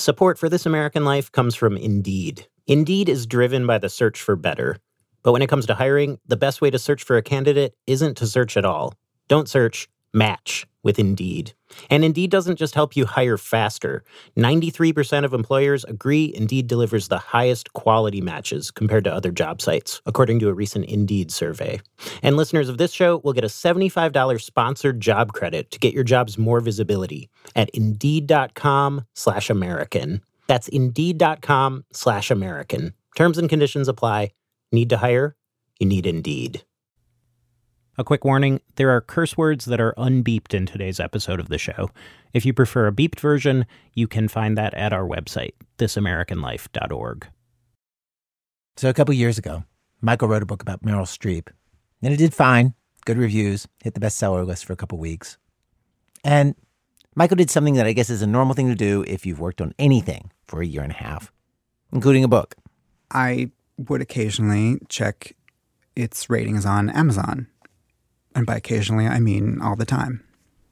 Support for This American Life comes from Indeed. Indeed is driven by the search for better. But when it comes to hiring, the best way to search for a candidate isn't to search at all. Don't search, match with Indeed. And Indeed doesn't just help you hire faster. 93% of employers agree Indeed delivers the highest quality matches compared to other job sites, according to a recent Indeed survey. And listeners of this show will get a $75 sponsored job credit to get your jobs more visibility at Indeed.com/American. That's Indeed.com/American. Terms and conditions apply. Need to hire? You need Indeed. A quick warning, there are curse words that are unbeeped in today's episode of the show. If you prefer a beeped version, you can find that at our website, thisamericanlife.org. So a couple years ago, Michael wrote a book about Meryl Streep, and it did fine, good reviews, hit the bestseller list for a couple weeks. And Michael did something that I guess is a normal thing to do if you've worked on anything for a year and a half, including a book. I would occasionally check its ratings on Amazon. And by occasionally, I mean all the time.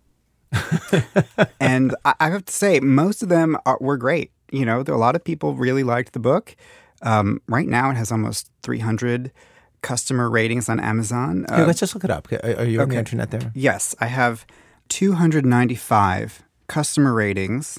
And I have to say, most of them were great. You know, there are a lot of people really liked the book. Right now, it has almost 300 customer ratings on Amazon. Hey, let's just look it up. Are you on the internet there? Yes, I have 295 customer ratings.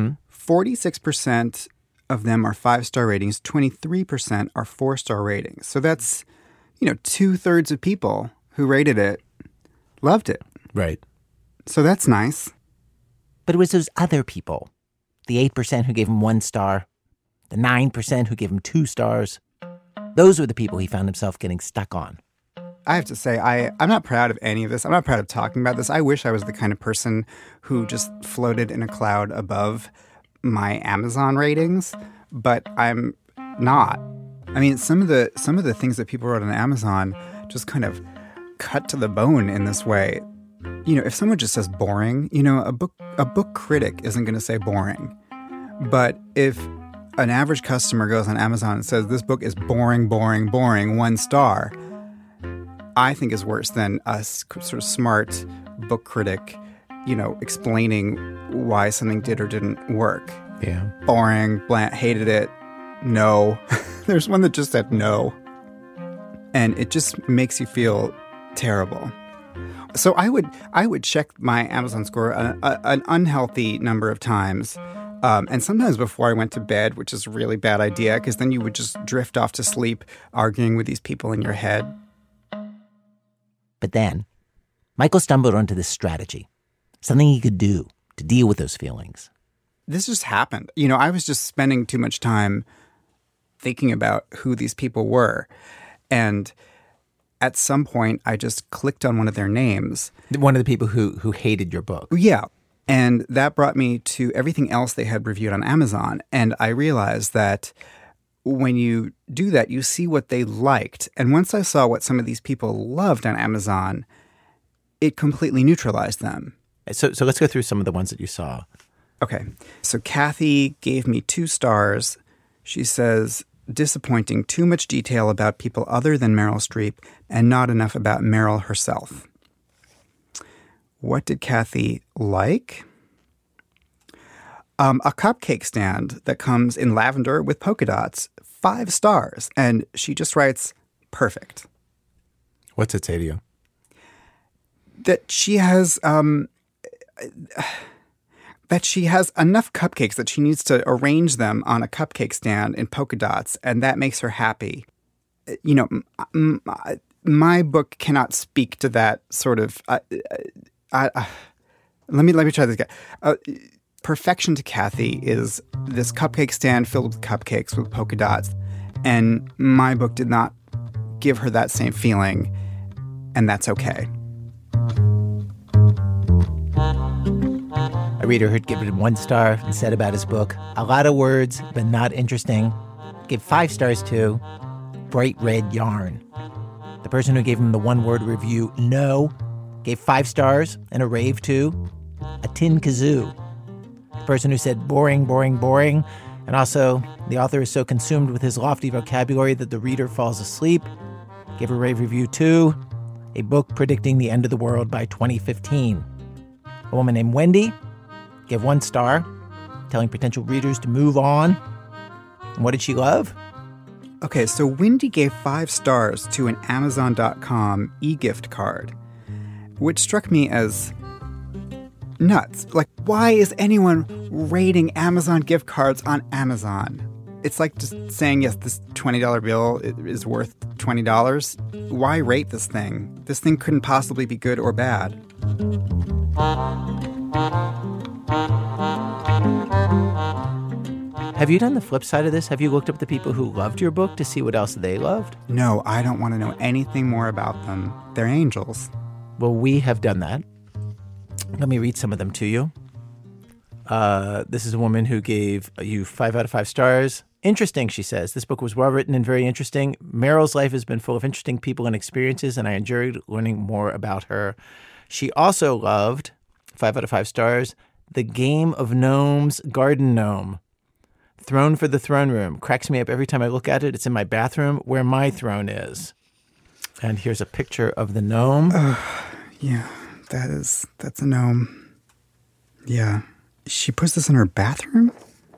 46% of them are 5-star ratings. 23% are 4-star ratings. So that's, 2/3 of people who rated it loved it. Right. So that's nice. But it was those other people, the 8% who gave him 1 star, the 9% who gave him 2 stars. Those were the people he found himself getting stuck on. I have to say, I'm not proud of any of this. I'm not proud of talking about this. I wish I was the kind of person who just floated in a cloud above my Amazon ratings, but I'm not. I mean, some of the things that people wrote on Amazon just kind of cut to the bone in this way. If someone just says boring, a book critic isn't going to say boring. But if an average customer goes on Amazon and says this book is boring, boring, boring, 1 star, I think is worse than a sort of smart book critic, explaining why something did or didn't work. Yeah. Boring, bland, hated it, no. There's one that just said no. And it just makes you feel terrible. So I would check my Amazon score an unhealthy number of times, and sometimes before I went to bed, which is a really bad idea because then you would just drift off to sleep arguing with these people in your head. But then Michael stumbled onto this strategy, something he could do to deal with those feelings. This just happened. I was just spending too much time thinking about who these people were, and at some point, I just clicked on one of their names. One of the people who hated your book. Yeah. And that brought me to everything else they had reviewed on Amazon. And I realized that when you do that, you see what they liked. And once I saw what some of these people loved on Amazon, it completely neutralized them. So let's go through some of the ones that you saw. Okay. So Kathy gave me 2 stars. She says, disappointing, too much detail about people other than Meryl Streep and not enough about Meryl herself. What did Kathy like? A cupcake stand that comes in lavender with polka dots, 5 stars. And she just writes, perfect. What's it say to you? That she has enough cupcakes that she needs to arrange them on a cupcake stand in polka dots, and that makes her happy. My book cannot speak to that sort of. Let me try this again. Perfection to Kathy is this cupcake stand filled with cupcakes with polka dots, and my book did not give her that same feeling, and that's okay. A reader who'd given him 1 star and said about his book, a lot of words, but not interesting, gave 5 stars to Bright Red Yarn. The person who gave him the 1-word review, no, gave 5 stars and a rave to A Tin Kazoo. The person who said boring, boring, boring, and also the author is so consumed with his lofty vocabulary that the reader falls asleep, gave a rave review to A Book Predicting the End of the World by 2015. A woman named Wendy gave 1 star telling potential readers to move on. And what did she love? Okay, so Wendy gave 5 stars to an Amazon.com e-gift card, which struck me as nuts. Like, why is anyone rating Amazon gift cards on Amazon? It's like just saying, yes, this $20 bill is worth $20. Why rate this thing? This thing couldn't possibly be good or bad. Have you done the flip side of this? Have you looked up the people who loved your book to see what else they loved? No, I don't want to know anything more about them. They're angels. Well, we have done that. Let me read some of them to you. This is a woman who gave you 5 out of 5 stars. Interesting, she says. This book was well written and very interesting. Meryl's life has been full of interesting people and experiences, and I enjoyed learning more about her. She also loved, 5 out of 5 stars, The Game of Gnomes Garden Gnome. Throne for the Throne Room. Cracks me up every time I look at it. It's in my bathroom where my throne is. And here's a picture of the gnome. Yeah, that's a gnome. Yeah. She puts this in her bathroom?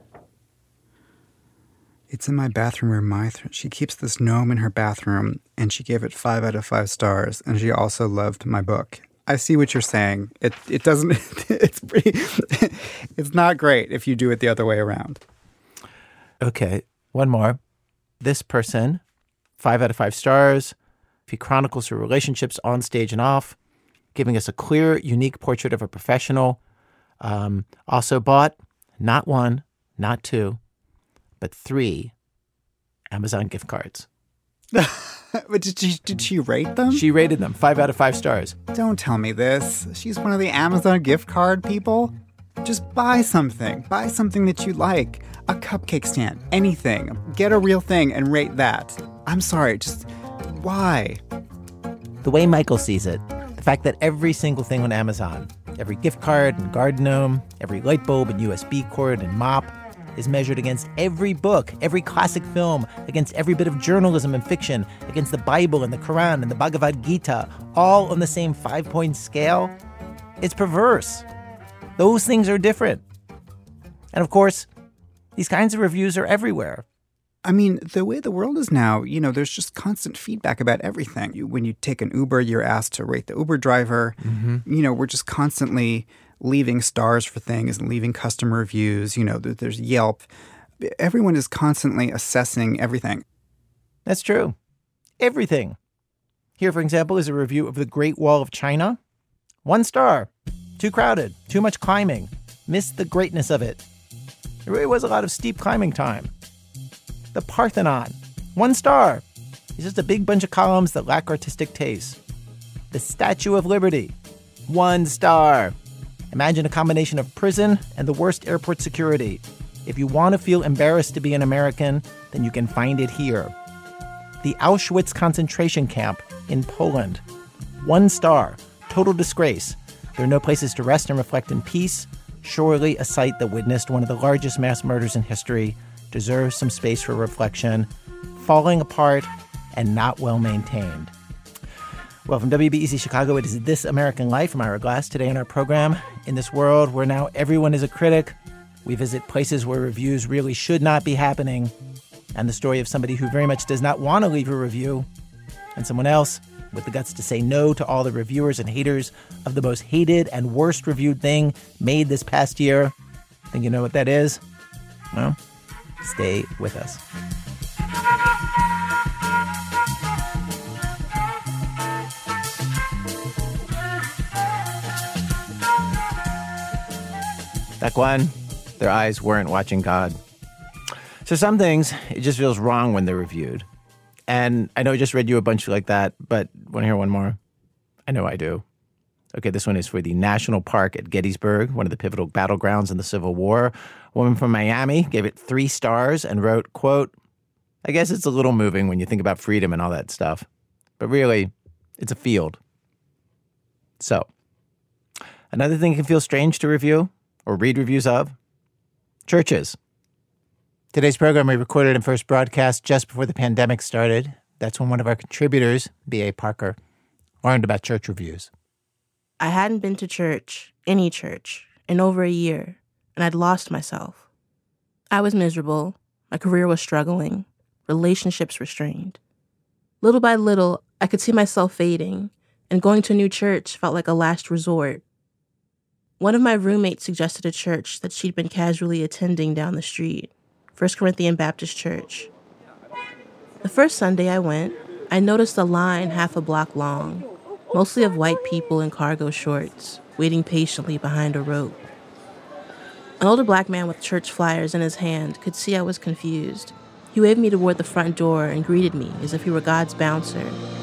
It's in my bathroom where she keeps this gnome in her bathroom, and she gave it 5 out of 5 stars, and she also loved my book. I see what you're saying. It doesn't, it's not great if you do it the other way around. Okay, one more. This person, 5 out of 5 stars. He chronicles her relationships on stage and off, giving us a clear, unique portrait of a professional. Also bought not 1, not 2, but 3 Amazon gift cards. But did she rate them? She rated them 5 out of 5 stars. Don't tell me this. She's one of the Amazon gift card people. Just buy something. Buy something that you like. A cupcake stand. Anything. Get a real thing and rate that. I'm sorry, just why? The way Michael sees it, the fact that every single thing on Amazon, every gift card and garden gnome, every light bulb and USB cord and mop, is measured against every book, every classic film, against every bit of journalism and fiction, against the Bible and the Quran and the Bhagavad Gita, all on the same 5-point scale, it's perverse. Those things are different. And of course, these kinds of reviews are everywhere. I mean, the way the world is now, there's just constant feedback about everything. When you take an Uber, you're asked to rate the Uber driver. Mm-hmm. We're just constantly leaving stars for things and leaving customer reviews. There's Yelp. Everyone is constantly assessing everything. That's true. Everything. Here, for example, is a review of the Great Wall of China. 1 star. Too crowded. Too much climbing. Missed the greatness of it. There really was a lot of steep climbing time. The Parthenon. 1 star. It's just a big bunch of columns that lack artistic taste. The Statue of Liberty. 1 star. Imagine a combination of prison and the worst airport security. If you want to feel embarrassed to be an American, then you can find it here. The Auschwitz concentration camp in Poland. 1 star. Total disgrace. There are no places to rest and reflect in peace. Surely a site that witnessed one of the largest mass murders in history deserves some space for reflection. Falling apart and not well maintained. Well, from WBEZ Chicago, it is This American Life. I'm Ira Glass. Today on our program, in this world where now everyone is a critic, we visit places where reviews really should not be happening, and the story of somebody who very much does not want to leave a review, and someone else with the guts to say no to all the reviewers and haters of the most hated and worst reviewed thing made this past year. Think you know what that is? Well, stay with us. That one, their eyes weren't watching God. So some things, it just feels wrong when they're reviewed. And I know I just read you a bunch like that, but want to hear one more? I know I do. Okay, this one is for the National Park at Gettysburg, one of the pivotal battlegrounds in the Civil War. A woman from Miami gave it 3 stars and wrote, quote, I guess it's a little moving when you think about freedom and all that stuff, but really, it's a field. So, another thing can feel strange to review or read reviews of, churches. Today's program we recorded and first broadcast just before the pandemic started. That's when one of our contributors, B.A. Parker, learned about church reviews. I hadn't been to church, any church, in over a year. and I'd lost myself. I was miserable, my career was struggling, relationships were strained. Little by little, I could see myself fading, and going to a new church felt like a last resort. One of my roommates suggested a church that she'd been casually attending down the street, First Corinthian Baptist Church. The first Sunday I went, I noticed a line half a block long, mostly of white people in cargo shorts, waiting patiently behind a rope. An older black man with church flyers in his hand could see I was confused. He waved me toward the front door and greeted me as if he were God's bouncer.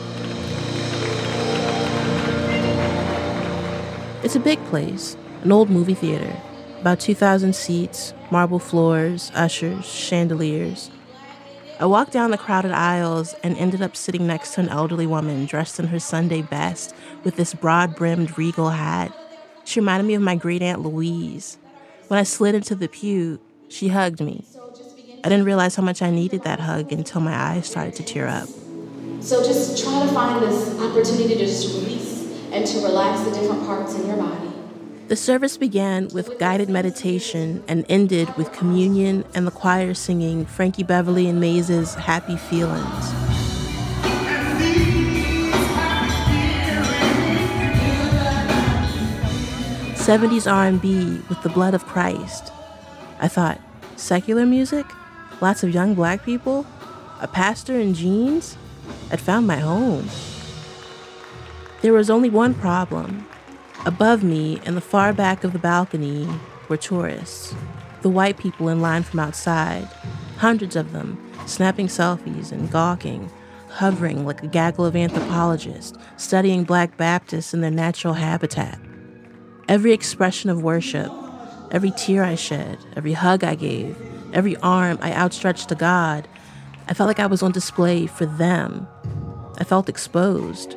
It's a big place, an old movie theater, about 2,000 seats, marble floors, ushers, chandeliers. I walked down the crowded aisles and ended up sitting next to an elderly woman dressed in her Sunday best with this broad-brimmed regal hat. She reminded me of my great-aunt Louise. When I slid into the pew, she hugged me. I didn't realize how much I needed that hug until my eyes started to tear up. So just try to find this opportunity to just release and to relax the different parts in your body. The service began with guided meditation and ended with communion and the choir singing Frankie Beverly and Maze's Happy Feelings. '70s R&B with the blood of Christ. I thought, secular music? Lots of young black people? A pastor in jeans? I'd found my home. There was only one problem. Above me, in the far back of the balcony, were tourists. The white people in line from outside, hundreds of them, snapping selfies and gawking, hovering like a gaggle of anthropologists, studying Black Baptists in their natural habitat. Every expression of worship, every tear I shed, every hug I gave, every arm I outstretched to God, I felt like I was on display for them. I felt exposed.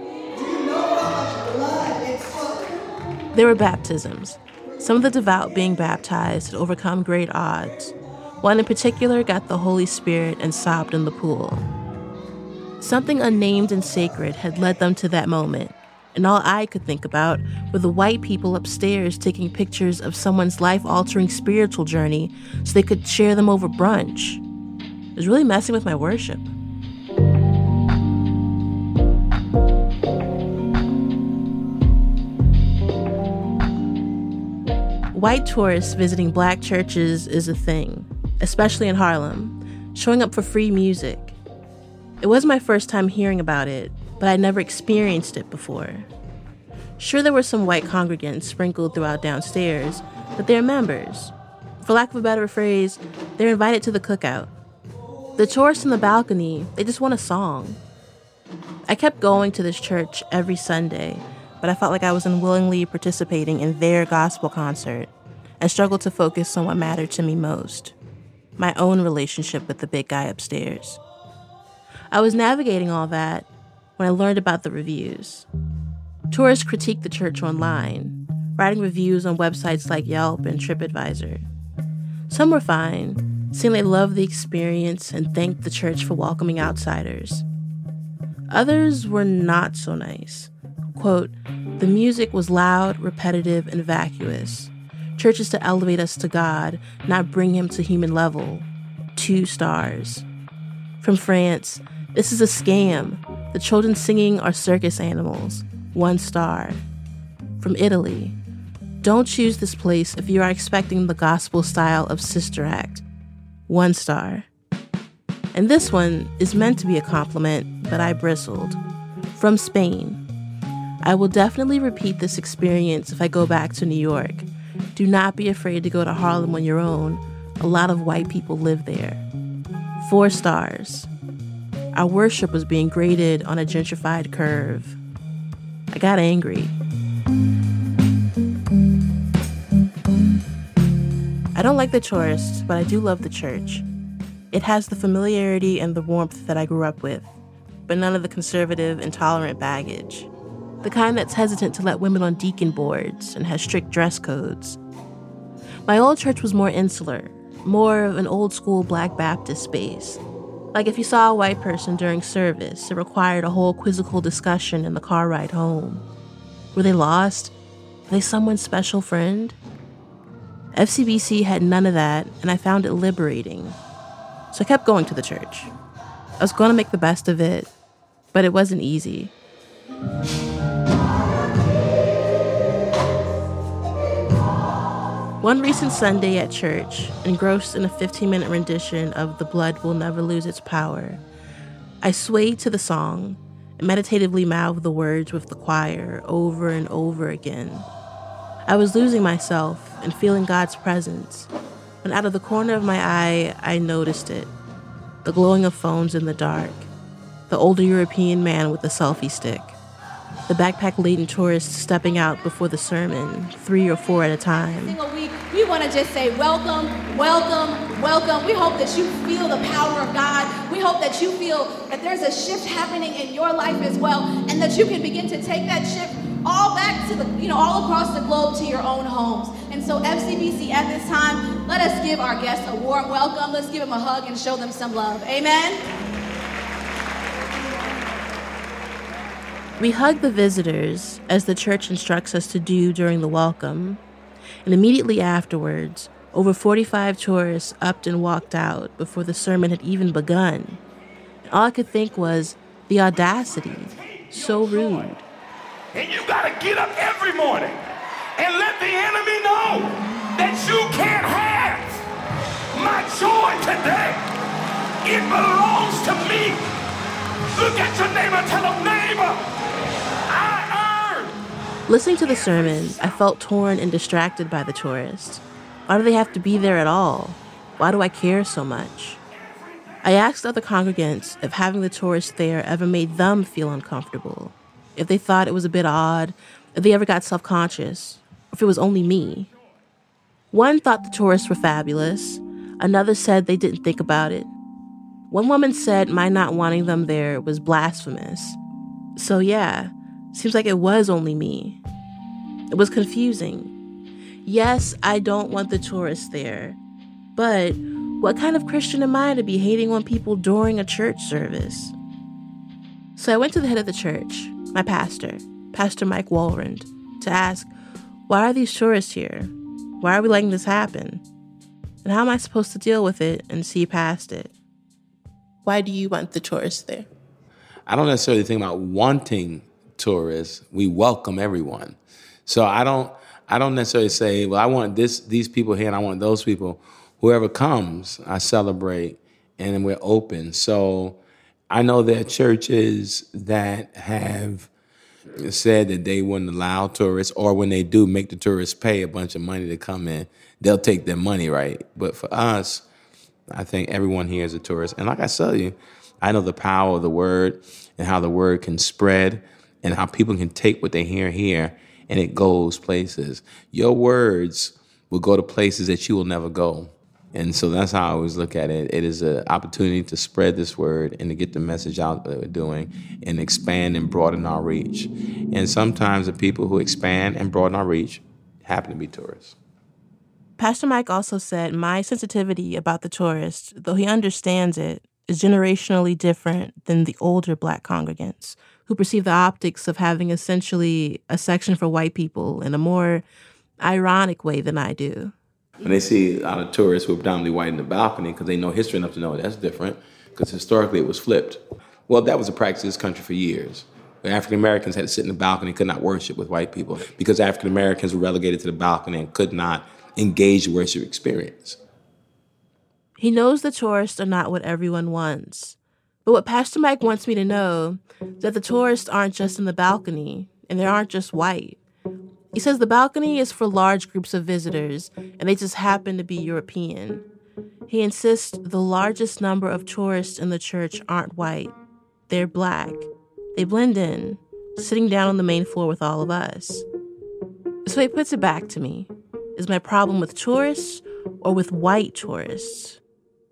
There were baptisms. Some of the devout being baptized had overcome great odds. One in particular got the Holy Spirit and sobbed in the pool. Something unnamed and sacred had led them to that moment, and all I could think about were the white people upstairs taking pictures of someone's life-altering spiritual journey so they could share them over brunch. It was really messing with my worship. White tourists visiting black churches is a thing, especially in Harlem, showing up for free music. It was my first time hearing about it, but I'd never experienced it before. Sure, there were some white congregants sprinkled throughout downstairs, but they're members. For lack of a better phrase, they're invited to the cookout. The tourists in the balcony, they just want a song. I kept going to this church every Sunday, but I felt like I was unwillingly participating in their gospel concert and struggled to focus on what mattered to me most, my own relationship with the big guy upstairs. I was navigating all that when I learned about the reviews. Tourists critiqued the church online, writing reviews on websites like Yelp and TripAdvisor. Some were fine, saying they loved the experience and thanked the church for welcoming outsiders. Others were not so nice. Quote, "The music was loud, repetitive, and vacuous. Church is to elevate us to God, not bring him to human level. 2 stars. From France, this is a scam. The children singing are circus animals. 1 star. From Italy, don't choose this place if you are expecting the gospel style of Sister Act. 1 star. And this one is meant to be a compliment, but I bristled. From Spain, I will definitely repeat this experience if I go back to New York. Do not be afraid to go to Harlem on your own. A lot of white people live there. 4 stars. Our worship was being graded on a gentrified curve. I got angry. I don't like the tourists, but I do love the church. It has the familiarity and the warmth that I grew up with, but none of the conservative, intolerant baggage. The kind that's hesitant to let women on deacon boards and has strict dress codes. My old church was more insular, more of an old-school Black Baptist space. Like if you saw a white person during service, it required a whole quizzical discussion in the car ride home. Were they lost? Were they someone's special friend? FCBC had none of that, and I found it liberating. So I kept going to the church. I was going to make the best of it, but it wasn't easy. One recent Sunday at church, engrossed in a 15-minute rendition of The Blood Will Never Lose Its Power, I swayed to the song and meditatively mouthed the words with the choir over and over again. I was losing myself and feeling God's presence when out of the corner of my eye, I noticed it. The glowing of phones in the dark, the older European man with the selfie stick, the backpack-laden tourists stepping out before the sermon, 3 or 4 at a time. Single week, we want to just say welcome, welcome, welcome. We hope that you feel the power of God. We hope that you feel that there's a shift happening in your life as well, and that you can begin to take that shift all back to the, all across the globe to your own homes. And so FCBC at this time, let us give our guests a warm welcome. Let's give them a hug and show them some love. Amen. We hug the visitors, as the church instructs us to do during the welcome, and immediately afterwards, over 45 tourists upped and walked out before the sermon had even begun. And all I could think was, the audacity, so rude. And you gotta get up every morning and let the enemy know that you can't have my joy today. It belongs to me. Look at your neighbor, tell him, neighbor, Listening to the sermon, I felt torn and distracted by the tourists. Why do they have to be there at all? Why do I care so much? I asked other congregants if having the tourists there ever made them feel uncomfortable, if they thought it was a bit odd, if they ever got self-conscious, or if it was only me. One thought the tourists were fabulous. Another said they didn't think about it. One woman said my not wanting them there was blasphemous. So yeah, seems like it was only me. It was confusing. Yes, I don't want the tourists there, but what kind of Christian am I to be hating on people during a church service? So I went to the head of the church, my pastor, Pastor Mike Walrand, to ask, why are these tourists here? Why are we letting this happen? And how am I supposed to deal with it and see past it? Why do you want the tourists there? I don't necessarily think about wanting tourists. We welcome everyone. So I don't necessarily say, well, I want these people here and I want those people. Whoever comes, I celebrate, and then we're open. So I know there are churches that have said that they wouldn't allow tourists, or when they do, make the tourists pay a bunch of money to come in. They'll take their money, right? But for us, I think everyone here is a tourist. And like I tell you, I know the power of the word and how the word can spread and how people can take what they hear here and it goes places. Your words will go to places that you will never go. And so that's how I always look at it. It is an opportunity to spread this word and to get the message out that we're doing and expand and broaden our reach. And sometimes the people who expand and broaden our reach happen to be tourists. Pastor Mike also said my sensitivity about the tourists, though he understands it, is generationally different than the older Black congregants who perceive the optics of having essentially a section for white people in a more ironic way than I do. When they see a lot of tourists who are predominantly white in the balcony, because they know history enough to know that's different, because historically it was flipped. Well, that was a practice in this country for years. African Americans had to sit in the balcony and could not worship with white people because African Americans were relegated to the balcony and could not engage the worship experience. He knows the tourists are not what everyone wants. But what Pastor Mike wants me to know is that the tourists aren't just in the balcony, and they aren't just white. He says the balcony is for large groups of visitors, and they just happen to be European. He insists the largest number of tourists in the church aren't white. They're Black. They blend in, sitting down on the main floor with all of us. So he puts it back to me. Is my problem with tourists or with white tourists?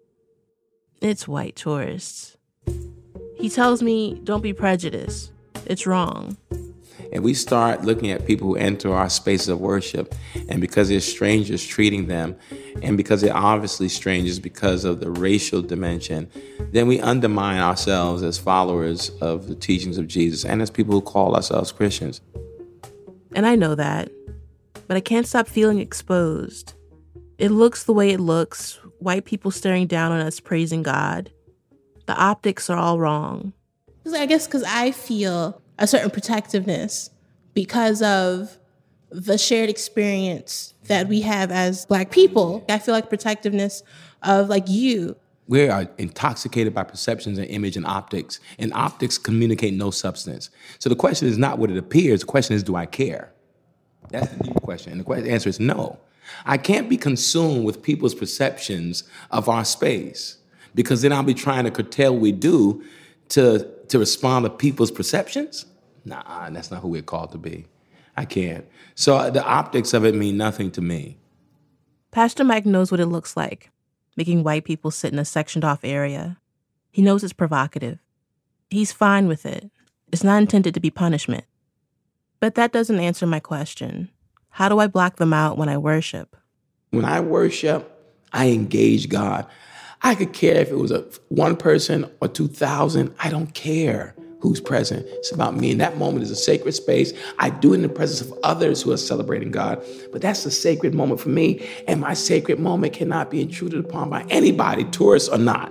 It's white tourists. He tells me, don't be prejudiced. It's wrong. And we start looking at people who enter our spaces of worship, and because they're strangers treating them, and because they're obviously strangers because of the racial dimension, then we undermine ourselves as followers of the teachings of Jesus and as people who call ourselves Christians. And I know that, but I can't stop feeling exposed. It looks the way it looks, white people staring down on us praising God. The optics are all wrong. I guess because I feel a certain protectiveness because of the shared experience that we have as Black people. I feel like protectiveness of like you. We are intoxicated by perceptions and image and optics communicate no substance. So the question is not what it appears, the question is, do I care? That's the deeper question. And the answer is no. I can't be consumed with people's perceptions of our space, because then I'll be trying to curtail what we do to respond to people's perceptions. Nah, that's not who we're called to be. I can't. So the optics of it mean nothing to me. Pastor Mike knows what it looks like, making white people sit in a sectioned off area. He knows it's provocative. He's fine with it. It's not intended to be punishment. But that doesn't answer my question. How do I block them out when I worship? When I worship, I engage God. I could care if it was one person or 2,000. I don't care who's present. It's about me. And that moment is a sacred space. I do it in the presence of others who are celebrating God. But that's a sacred moment for me. And my sacred moment cannot be intruded upon by anybody, tourists or not.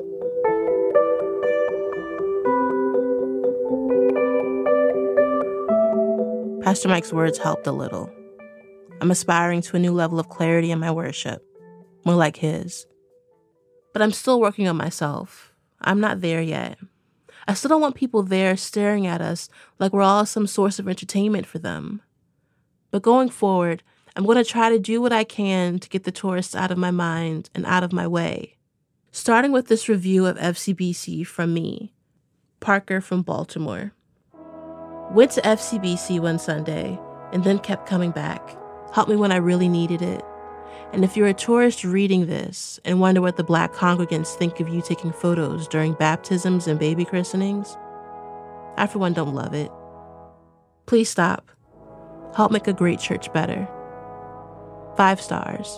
Pastor Mike's words helped a little. I'm aspiring to a new level of clarity in my worship, more like his. But I'm still working on myself. I'm not there yet. I still don't want people there staring at us like we're all some source of entertainment for them. But going forward, I'm going to try to do what I can to get the tourists out of my mind and out of my way. Starting with this review of FCBC from me, Parker from Baltimore. Went to FCBC one Sunday and then kept coming back. Helped me when I really needed it. And if you're a tourist reading this and wonder what the Black congregants think of you taking photos during baptisms and baby christenings, I, for one, don't love it. Please stop. Help make a great church better. 5 stars.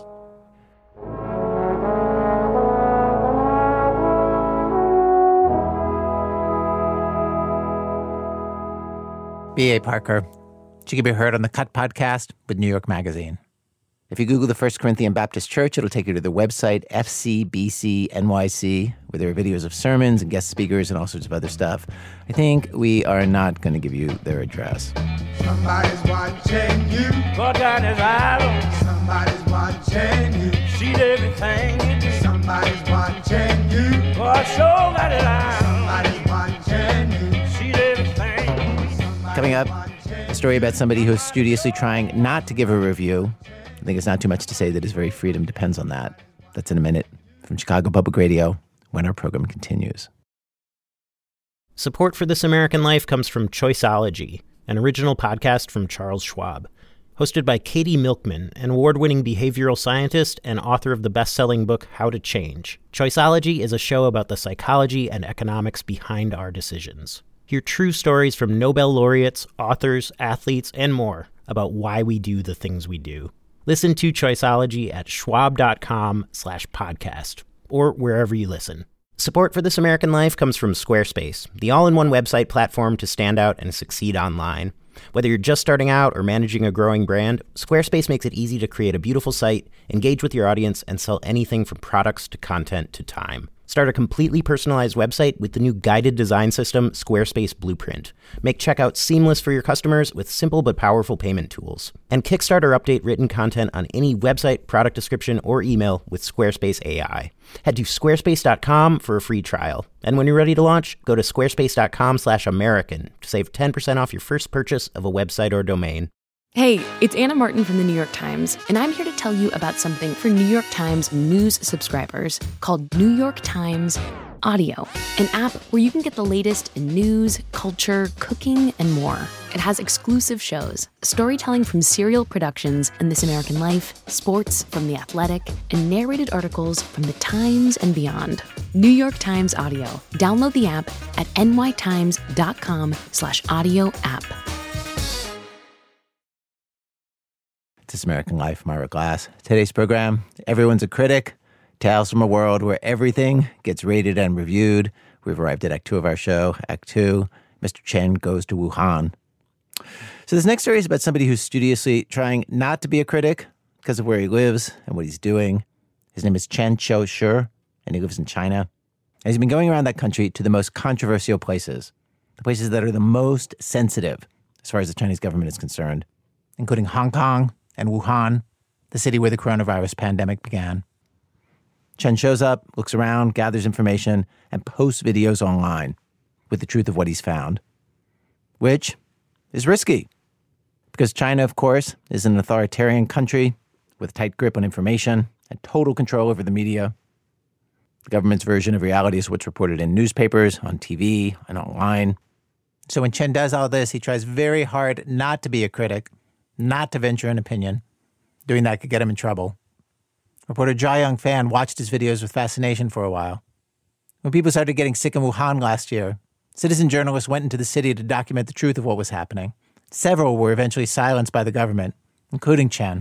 B.A. Parker. She can be heard on the Cut podcast with New York Magazine. If you Google the First Corinthian Baptist Church, it'll take you to the website FCBC NYC, where there are videos of sermons and guest speakers and all sorts of other stuff. I think we are not going to give you their address. Somebody's watching you. God got his eye on. Somebody's watching you. See everything you do. Somebody's watching you. God sure got his eye on. Somebody's watching you. See everything. Coming up, a story about somebody who's studiously trying not to give a review. I think it's not too much to say that his very freedom depends on that. That's in a minute from Chicago Public Radio when our program continues. Support for This American Life comes from Choiceology, an original podcast from Charles Schwab. Hosted by Katie Milkman, an award-winning behavioral scientist and author of the best-selling book How to Change. Choiceology is a show about the psychology and economics behind our decisions. Hear true stories from Nobel laureates, authors, athletes, and more about why we do the things we do. Listen to Choiceology at schwab.com/podcast or wherever you listen. Support for This American Life comes from Squarespace, the all-in-one website platform to stand out and succeed online. Whether you're just starting out or managing a growing brand, Squarespace makes it easy to create a beautiful site, engage with your audience, and sell anything from products to content to time. Start a completely personalized website with the new guided design system, Squarespace Blueprint. Make checkout seamless for your customers with simple but powerful payment tools. And kickstart or update written content on any website, product description, or email with Squarespace AI. Head to squarespace.com for a free trial. And when you're ready to launch, go to squarespace.com/American to save 10% off your first purchase of a website or domain. Hey, it's Anna Martin from the New York Times, and I'm here to tell you about something for New York Times News subscribers called New York Times Audio, an app where you can get the latest in news, culture, cooking, and more. It has exclusive shows, storytelling from Serial Productions and This American Life, sports from The Athletic, and narrated articles from The Times and beyond. New York Times Audio. Download the app at nytimes.com/audio app. This American Life, Myra Glass. Today's program, Everyone's a Critic, tales from a world where everything gets rated and reviewed. We've arrived at Act 2 of our show. Act 2, Mr. Chen goes to Wuhan. So this next story is about somebody who's studiously trying not to be a critic, because of where he lives and what he's doing. His name is Chen Qiushi, and he lives in China. And he's been going around that country to the most controversial places, the places that are the most sensitive as far as the Chinese government is concerned, including Hong Kong and Wuhan, the city where the coronavirus pandemic began. Chen shows up, looks around, gathers information, and posts videos online with the truth of what he's found, which is risky because China, of course, is an authoritarian country with a tight grip on information and total control over the media. The government's version of reality is what's reported in newspapers, on TV, and online. So when Chen does all this, he tries very hard not to be a critic, not to venture an opinion. Doing that could get him in trouble. Reporter Jiayang Fan watched his videos with fascination for a while. When people started getting sick in Wuhan last year, citizen journalists went into the city to document the truth of what was happening. Several were eventually silenced by the government, including Chen.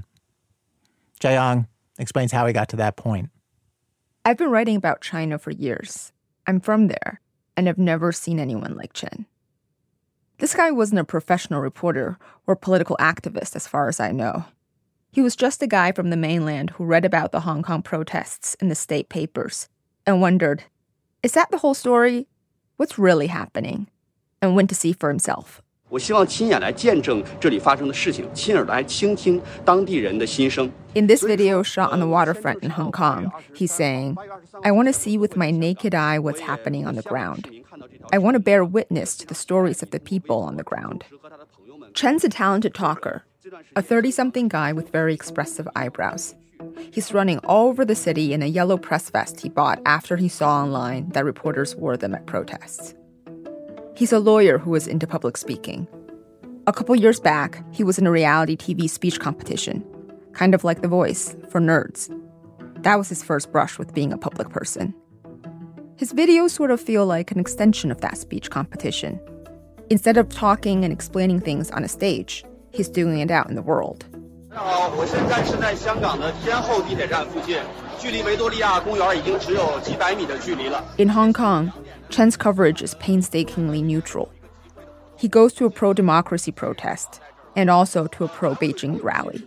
Jiayang explains how he got to that point. I've been writing about China for years. I'm from there, and I've never seen anyone like Chen. This guy wasn't a professional reporter or political activist as far as I know. He was just a guy from the mainland who read about the Hong Kong protests in the state papers and wondered, is that the whole story? What's really happening? And went to see for himself. 我希望亲眼来见证这里发生的事情，亲耳来倾听当地人的心声。 In this video shot on the waterfront in Hong Kong, he's saying, I want to see with my naked eye what's happening on the ground. I want to bear witness to the stories of the people on the ground. Chen's a talented talker, a 30-something guy with very expressive eyebrows. He's running all over the city in a yellow press vest he bought after he saw online that reporters wore them at protests. He's a lawyer who is into public speaking. A couple years back, he was in a reality TV speech competition, kind of like The Voice, for nerds. That was his first brush with being a public person. His videos sort of feel like an extension of that speech competition. Instead of talking and explaining things on a stage, he's doing it out in the world. 大家好，我现在是在香港的天后地铁站附近，距离维多利亚公园已经只有几百米的距离了。 In Hong Kong, Chen's coverage is painstakingly neutral. He goes to a pro-democracy protest and also to a pro-Beijing rally.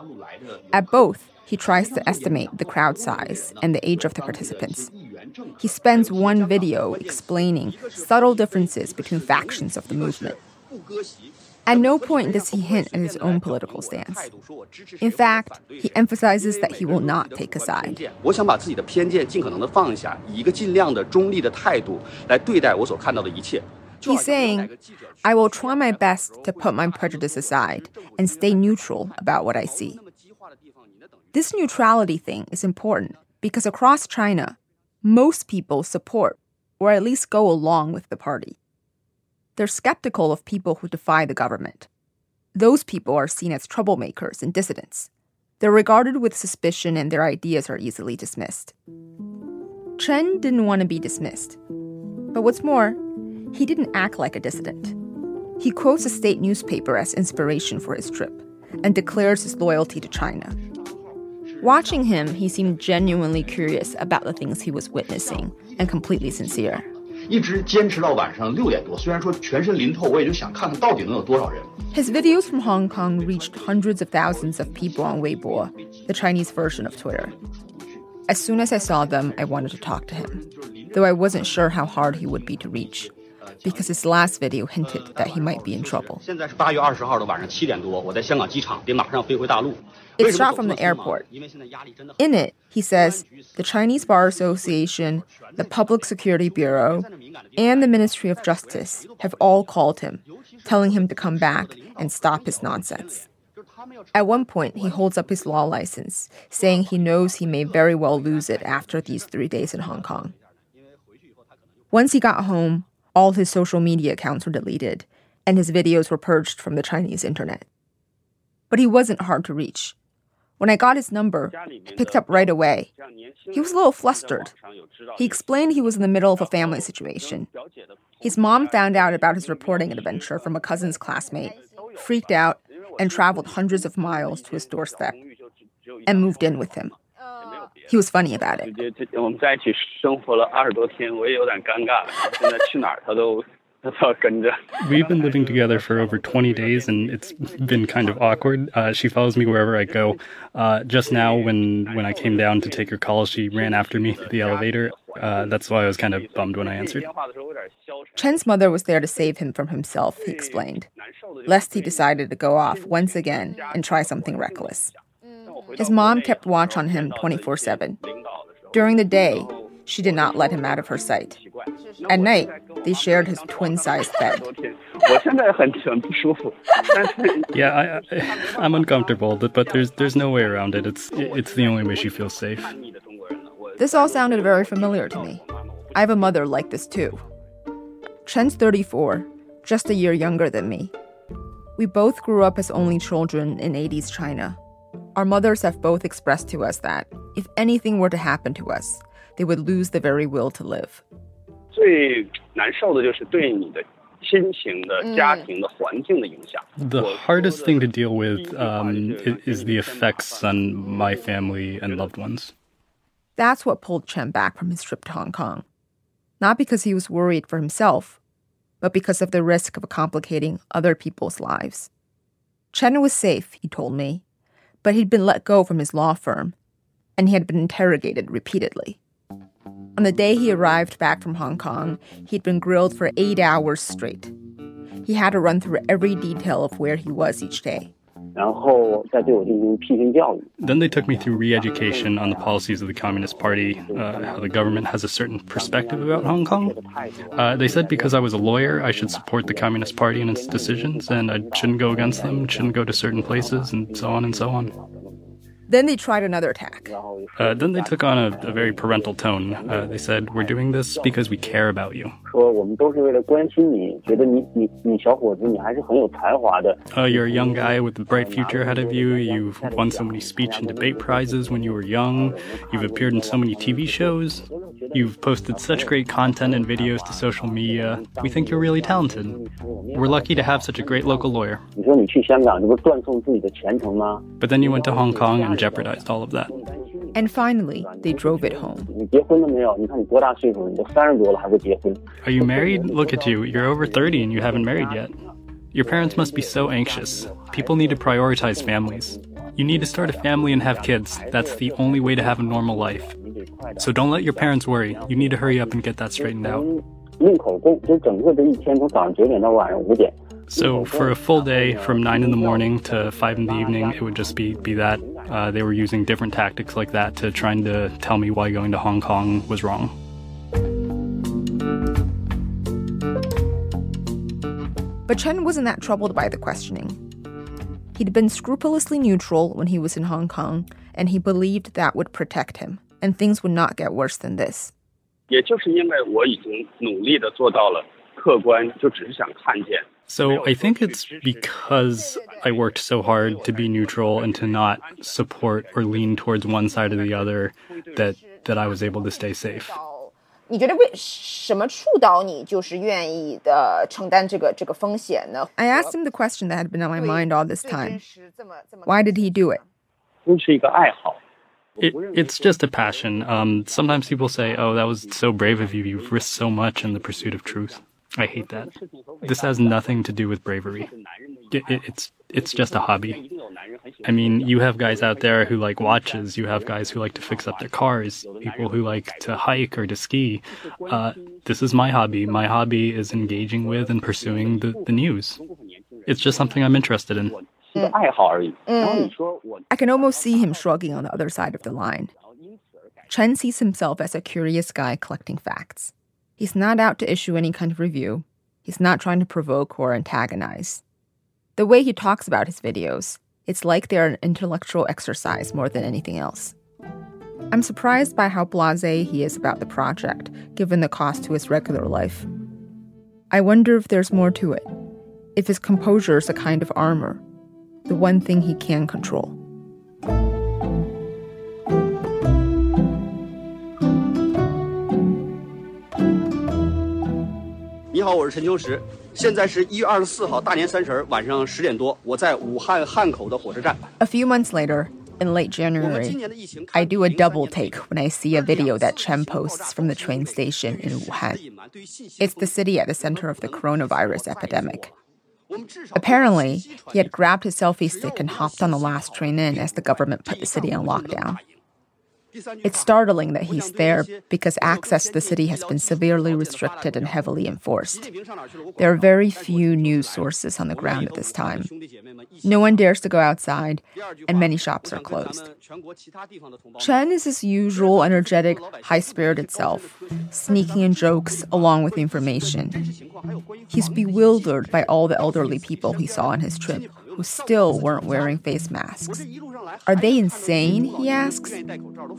At both, he tries to estimate the crowd size and the age of the participants. He spends one video explaining subtle differences between factions of the movement. At no point does he hint at his own political stance. In fact, he emphasizes that he will not take a side. 我想把自己的偏见尽可能的放下，以一个尽量的中立的态度来对待我所看到的一切。 He's saying, I will try my best to put my prejudice aside and stay neutral about what I see. This neutrality thing is important because across China, most people support or at least go along with the party. They're skeptical of people who defy the government. Those people are seen as troublemakers and dissidents. They're regarded with suspicion and their ideas are easily dismissed. Chen didn't want to be dismissed. But what's more, he didn't act like a dissident. He quotes a state newspaper as inspiration for his trip and declares his loyalty to China. Watching him, he seemed genuinely curious about the things he was witnessing and completely sincere. 一直坚持到晚上6点多，虽然说全身淋透，我也就想看看到底能有多少人。 His videos from Hong Kong reached hundreds of thousands of people on Weibo, the Chinese version of Twitter. As soon as I saw them, I wanted to talk to him, though I wasn't sure how hard he would be to reach, because his last video hinted that he might be in trouble. 现在是8月20号的晚上7点多，我在香港机场，得马上飞回大陆。 It's shot from the airport. In it, he says the Chinese Bar Association, the Public Security Bureau, and the Ministry of Justice have all called him, telling him to come back and stop his nonsense. At one point, he holds up his law license, saying he knows he may very well lose it after these 3 days in Hong Kong. Once he got home, all his social media accounts were deleted, and his videos were purged from the Chinese internet. But he wasn't hard to reach. When I got his number, I picked up right away. He was a little flustered. He explained he was in the middle of a family situation. His mom found out about his reporting adventure from a cousin's classmate, freaked out, and traveled hundreds of miles to his doorstep, and moved in with him. He was funny about it. 我们在一起生活了20多天，我也有点尴尬了。现在去哪儿他 We've been living together for over 20 days, and it's been kind of awkward. She follows me wherever I go. Just now, when I came down to take her call, she ran after me to the elevator. That's why I was kind of bummed when I answered. Chen's mother was there to save him from himself, he explained, lest he decided to go off once again and try something reckless. His mom kept watch on him 24/7. During the day, she did not let him out of her sight. At night, they shared his twin-sized bed. Yeah, I'm uncomfortable, but there's no way around it. It's the only way she feels safe. This all sounded very familiar to me. I have a mother like this too. Chen's 34, just a year younger than me. We both grew up as only children in 80s China. Our mothers have both expressed to us that if anything were to happen to us, they would lose the very will to live. The hardest thing to deal with is the effects on my family and loved ones. That's what pulled Chen back from his trip to Hong Kong. Not because he was worried for himself, but because of the risk of complicating other people's lives. Chen was safe, he told me, but he'd been let go from his law firm, and he had been interrogated repeatedly. On the day he arrived back from Hong Kong, he'd been grilled for 8 hours straight. He had to run through every detail of where he was each day. Then they took me through re-education on the policies of the Communist Party, how the government has a certain perspective about Hong Kong. They said because I was a lawyer, I should support the Communist Party and its decisions, and I shouldn't go against them, shouldn't go to certain places, and so on and so on. Then they tried another tack. Then they took on a very parental tone. They said, we're doing this because we care about you. You're a young guy with a bright future ahead of you. You've won so many speech and debate prizes when you were young. You've appeared in so many TV shows. You've posted such great content and videos to social media. We think you're really talented. We're lucky to have such a great local lawyer. But then you went to Hong Kong and jeopardized all of that. And finally, they drove it home. Are you married? Look at you. You're over 30 and you haven't married yet. Your parents must be so anxious. People need to prioritize families. You need to start a family and have kids. That's the only way to have a normal life. So don't let your parents worry. You need to hurry up and get that straightened out. So for a full day, from 9 in the morning to 5 in the evening, it would just be that. They were using different tactics like that to trying to tell me why going to Hong Kong was wrong. But Chen wasn't that troubled by the questioning. He'd been scrupulously neutral when he was in Hong Kong, and he believed that would protect him, and things would not get worse than this. So I think it's because I worked so hard to be neutral and to not support or lean towards one side or the other that I was able to stay safe. I asked him the question that had been on my mind all this time. Why did he do it? It's just a passion. Sometimes people say, oh, that was so brave of you. You've risked so much in the pursuit of truth. I hate that. This has nothing to do with bravery. It's just a hobby. I mean, you have guys out there who like watches. You have guys who like to fix up their cars. People who like to hike or to ski. This is my hobby. My hobby is engaging with and pursuing the news. It's just something I'm interested in. I can almost see him shrugging on the other side of the line. Chen sees himself as a curious guy collecting facts. He's not out to issue any kind of review. He's not trying to provoke or antagonize. The way he talks about his videos, it's like they're an intellectual exercise more than anything else. I'm surprised by how blasé he is about the project, given the cost to his regular life. I wonder if there's more to it, if his composure is a kind of armor, the one thing he can control. 你好，我是陈秋实。现在是1月24号大年30晚上10点多，我在武汉汉口的火车站。 A few months later, In late January, I do a double take when I see a video that Chen posts from the train station in Wuhan. It's the city at the center of the coronavirus epidemic. Apparently, he had grabbed his selfie stick and hopped on the last train in as the government put the city on lockdown. It's startling that he's there because access to the city has been severely restricted and heavily enforced. There are very few news sources on the ground at this time. No one dares to go outside, and many shops are closed. Chen is his usual energetic, high-spirited self, sneaking in jokes along with information. He's bewildered by all the elderly people he saw on his trip, who still weren't wearing face masks. Are they insane, he asks? As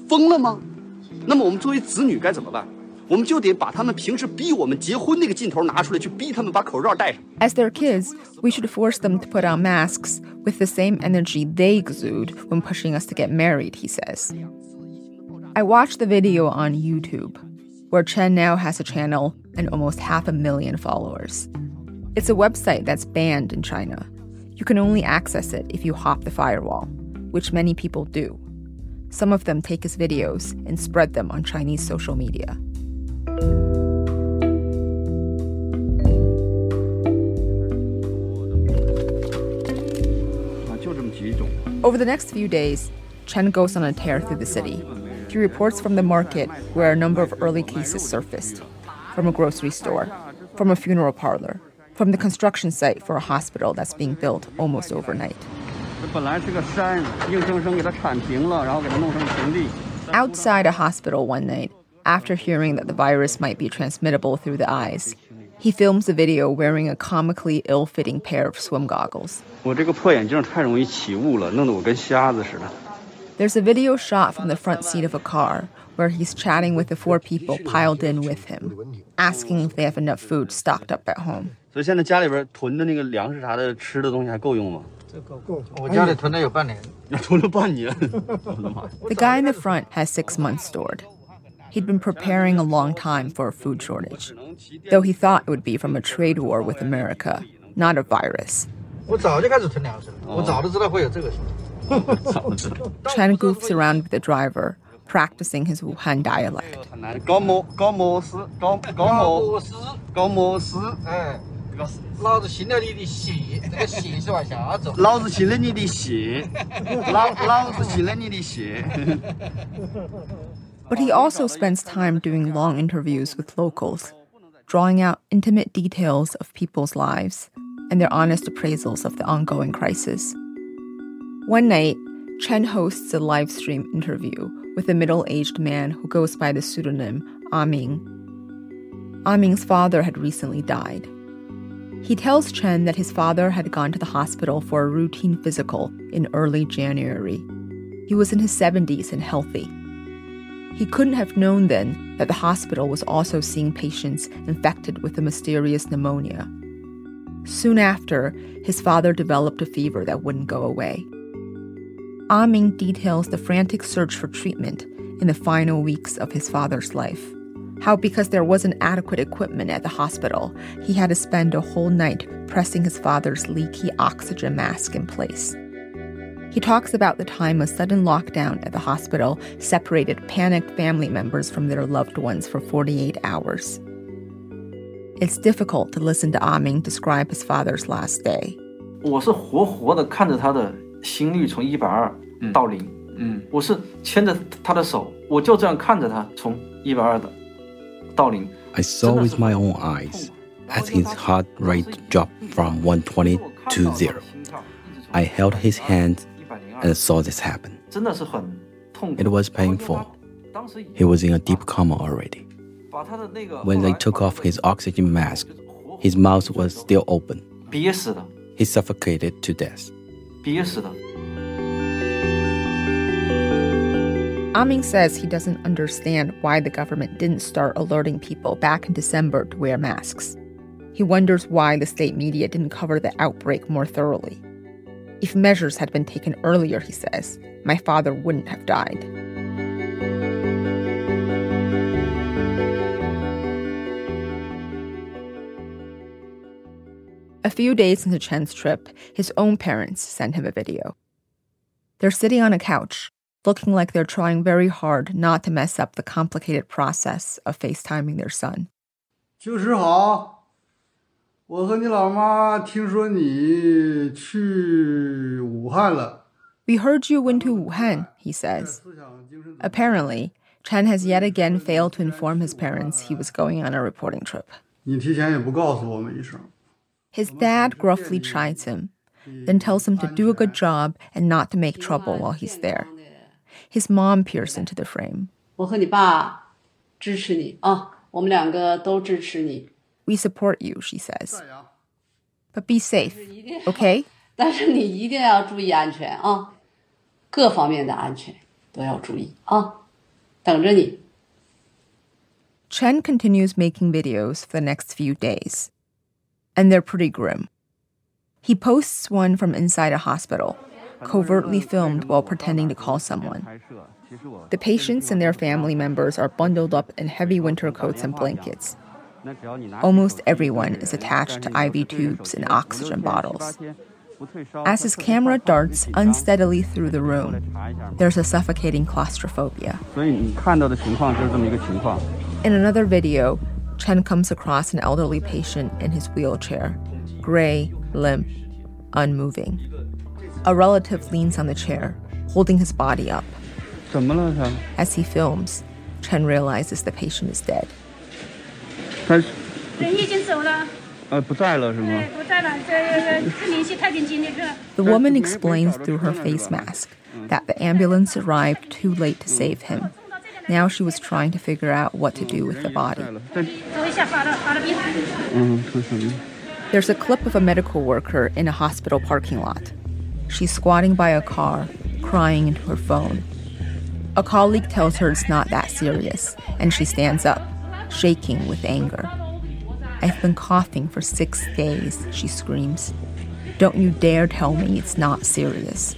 their kids, we should force them to put on masks with the same energy they exude when pushing us to get married, he says. I watched the video on YouTube, where Chen now has a channel and almost 500,000 followers. It's a website that's banned in China. You can only access it if you hop the firewall, which many people do. Some of them take his videos and spread them on Chinese social media. Over the next few days, Chen goes on a tear through the city. He reports from the market where a number of early cases surfaced, from a grocery store, from a funeral parlor, from the construction site for a hospital that's being built almost overnight. Outside a hospital one night, after hearing that the virus might be transmittable through the eyes, he films a video wearing a comically ill-fitting pair of swim goggles. There's a video shot from the front seat of a car where he's chatting with the 4 people piled in with him, asking if they have enough food stocked up at home. The guy in the front has 6 months stored. He'd been preparing a long time for a food shortage, though he thought it would be from a trade war with America, not a virus. Chen goofs around with the driver, practicing his Wuhan dialect. But he also spends time doing long interviews with locals, drawing out intimate details of people's lives and their honest appraisals of the ongoing crisis. One night, Chen hosts a live stream interview with a middle-aged man who goes by the pseudonym Aming. Aming's father had recently died. He tells Chen that his father had gone to the hospital for a routine physical in early January. He was in his 70s and healthy. He couldn't have known then that the hospital was also seeing patients infected with a mysterious pneumonia. Soon after, his father developed a fever that wouldn't go away. Aming details the frantic search for treatment in the final weeks of his father's life. How because there wasn't adequate equipment at the hospital, he had to spend a whole night pressing his father's leaky oxygen mask in place. He talks about the time a sudden lockdown at the hospital separated panicked family members from their loved ones for 48 hours. It's difficult to listen to Aming describe his father's last day. 我是活活的看着他的心率从120到0，我是牵着他的手，我就这样看着他从120到0。 I saw with my own eyes as his heart rate dropped from 120 to 0. I held his hand and saw this happen. It was painful. He was in a deep coma already. When they took off his oxygen mask, his mouth was still open. He suffocated to death. Aming says he doesn't understand why the government didn't start alerting people back in December to wear masks. He wonders why the state media didn't cover the outbreak more thoroughly. If measures had been taken earlier, he says, my father wouldn't have died. A few days into Chen's trip, his own parents sent him a video. They're sitting on a couch, looking like they're trying very hard not to mess up the complicated process of FaceTiming their son. 旧时好，我和你老妈听说你去武汉了。 We heard you went to Wuhan, he says. Apparently, Chen has yet again failed to inform his parents he was going on a reporting trip. 你提前也不告诉我们一声。 His dad gruffly chides him, then tells him to do a good job and not to make trouble while he's there. His mom peers into the frame. 我和你爸支持你啊，我们两个都支持你。 We support you, she says. But be safe, okay? 但是你一定要注意安全啊，各方面的安全都要注意啊，等着你。 Chen continues making videos for the next few days. And they're pretty grim. He posts one from inside a hospital, covertly filmed while pretending to call someone. The patients and their family members are bundled up in heavy winter coats and blankets. Almost everyone is attached to IV tubes and oxygen bottles. As his camera darts unsteadily through the room, there's a suffocating claustrophobia. In another video, Chen comes across an elderly patient in his wheelchair, gray, limp, unmoving. A relative leans on the chair, holding his body up. As he films, Chen realizes the patient is dead. The woman explains through her face mask that the ambulance arrived too late to save him. Now she was trying to figure out what to do with the body. There's a clip of a medical worker in a hospital parking lot. She's squatting by a car, crying into her phone. A colleague tells her it's not that serious, and she stands up, shaking with anger. I've been coughing for 6 days, she screams. Don't you dare tell me it's not serious.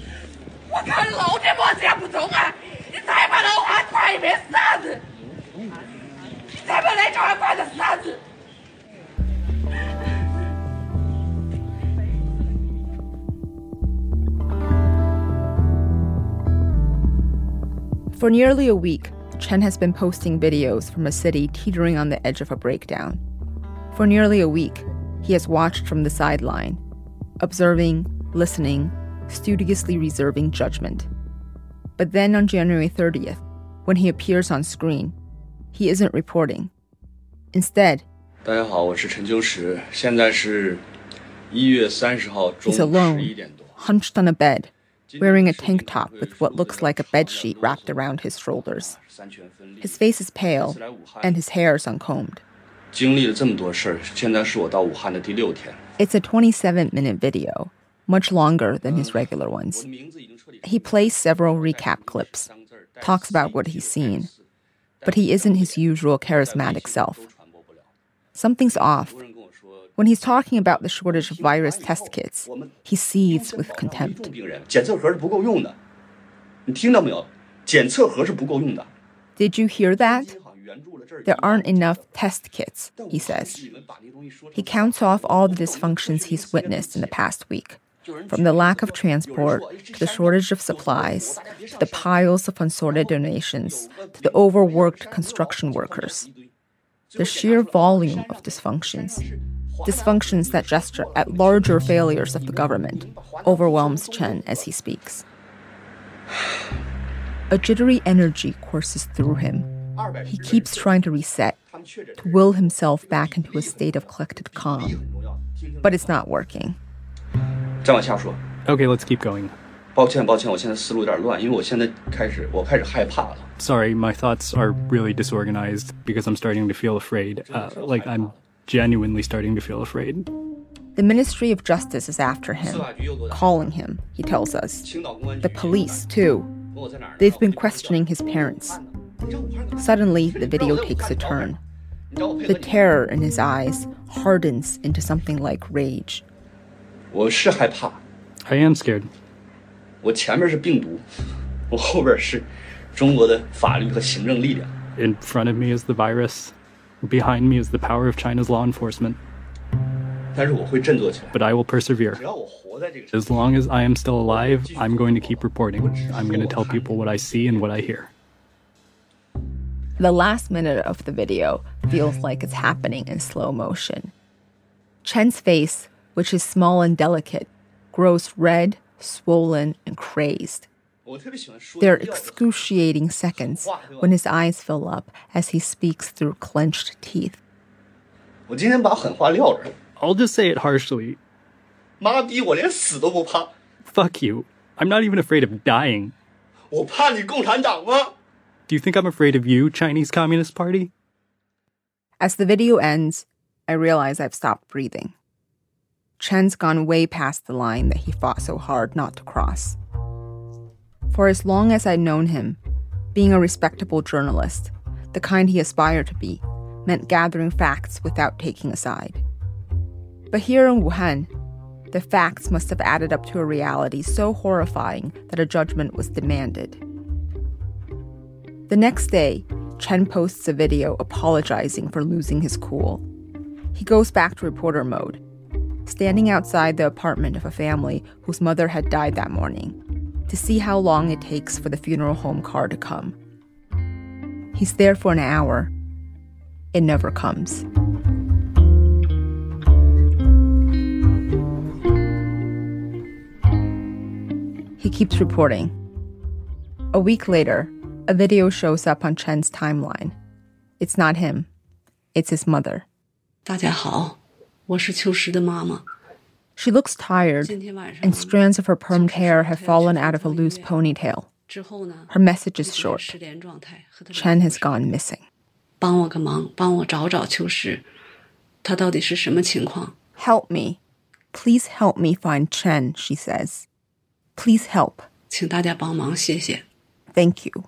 For nearly a week, Chen has been posting videos from a city teetering on the edge of a breakdown. For nearly a week, he has watched from the sideline, observing, listening, studiously reserving judgment. But then on January 30th, when he appears on screen, he isn't reporting. Instead, 大家好，我是陈秋实，现在是1月30号中午 he's alone, 11点多。 hunched on a bed, wearing a tank top with what looks like a bedsheet wrapped around his shoulders. His face is pale, and his hair is uncombed. 经历了这么多事儿，现在是我到武汉的第6天。 It's a 27-minute video, much longer than his regular ones. He plays several recap clips, talks about what he's seen, but he isn't his usual charismatic self. Something's off. When he's talking about the shortage of virus test kits, he seethes with contempt. 检测盒是不够用的，你听到没有？检测盒是不够用的。 Did you hear that? There aren't enough test kits, he says. He counts off all the dysfunctions he's witnessed in the past week, from the lack of transport, to the shortage of supplies, to the piles of unsorted donations, to the overworked construction workers. The sheer volume of dysfunctions that gesture at larger failures of the government, overwhelms Chen as he speaks. A jittery energy courses through him. He keeps trying to reset, to will himself back into a state of collected calm. But it's not working. 再往下说。 Okay, let's keep going. 抱歉，我现在思路有点乱，因为我现在开始害怕了。 Sorry, my thoughts are really disorganized because I'm starting to feel afraid. Like I'm genuinely starting to feel afraid. The Ministry of Justice is after him, calling him, he tells us. The police, too. They've been questioning his parents. Suddenly, the video takes a turn. The terror in his eyes hardens into something like rage. 我是害怕。 I am scared. 我前面是病毒，我后边是中国的法律和行政力量。 In front of me is the virus. Behind me is the power of China's law enforcement. But I will persevere. As long as I am still alive, I'm going to keep reporting. I'm going to tell people what I see and what I hear. The last minute of the video feels like it's happening in slow motion. Chen's face, which is small and delicate, grows red, swollen, and crazed. There are excruciating seconds when his eyes fill up as he speaks through clenched teeth. I'll just say it harshly. Fuck you. I'm not even afraid of dying. Do you think I'm afraid of you, Chinese Communist Party? As the video ends, I realize I've stopped breathing. Chen's gone way past the line that he fought so hard not to cross. For as long as I'd known him, being a respectable journalist, the kind he aspired to be, meant gathering facts without taking a side. But here in Wuhan, the facts must have added up to a reality so horrifying that a judgment was demanded. The next day, Chen posts a video apologizing for losing his cool. He goes back to reporter mode, standing outside the apartment of a family whose mother had died that morning, to see how long it takes for the funeral home car to come. He's there for an hour. It never comes. He keeps reporting. A week later, a video shows up on Chen's timeline. It's not him. It's his mother. 大家好，我是秋实的妈妈。 She looks tired, and strands of her permed hair have fallen out of a loose ponytail. Her message is short. Chen has gone missing. 帮我个忙，帮我找找秋实，她到底是什么情况？ Help me. Please help me find Chen, she says. Please help. 请大家帮忙，谢谢。 Thank you.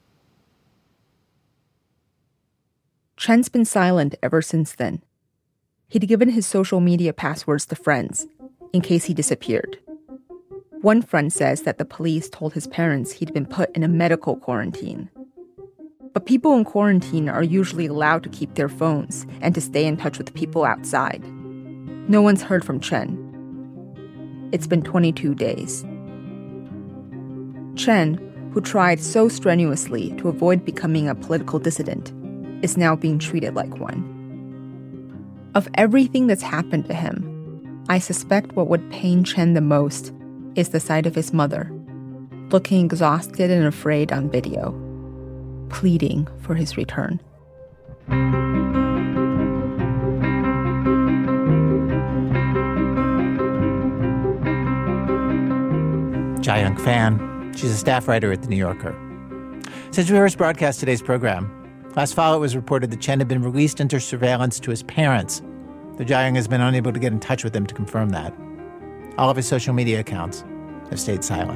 Chen's been silent ever since then. He'd given his social media passwords to friends, in case he disappeared. One friend says that the police told his parents he'd been put in a medical quarantine. But people in quarantine are usually allowed to keep their phones and to stay in touch with people outside. No one's heard from Chen. It's been 22 days. Chen, who tried so strenuously to avoid becoming a political dissident, is now being treated like one. Of everything that's happened to him, I suspect what would pain Chen the most is the sight of his mother, looking exhausted and afraid on video, pleading for his return. Jiayang Fan. She's a staff writer at The New Yorker. Since we first broadcast today's program, last fall it was reported that Chen had been released under surveillance to his parents. The Jiayang has been unable to get in touch with him to confirm that. All of his social media accounts have stayed silent.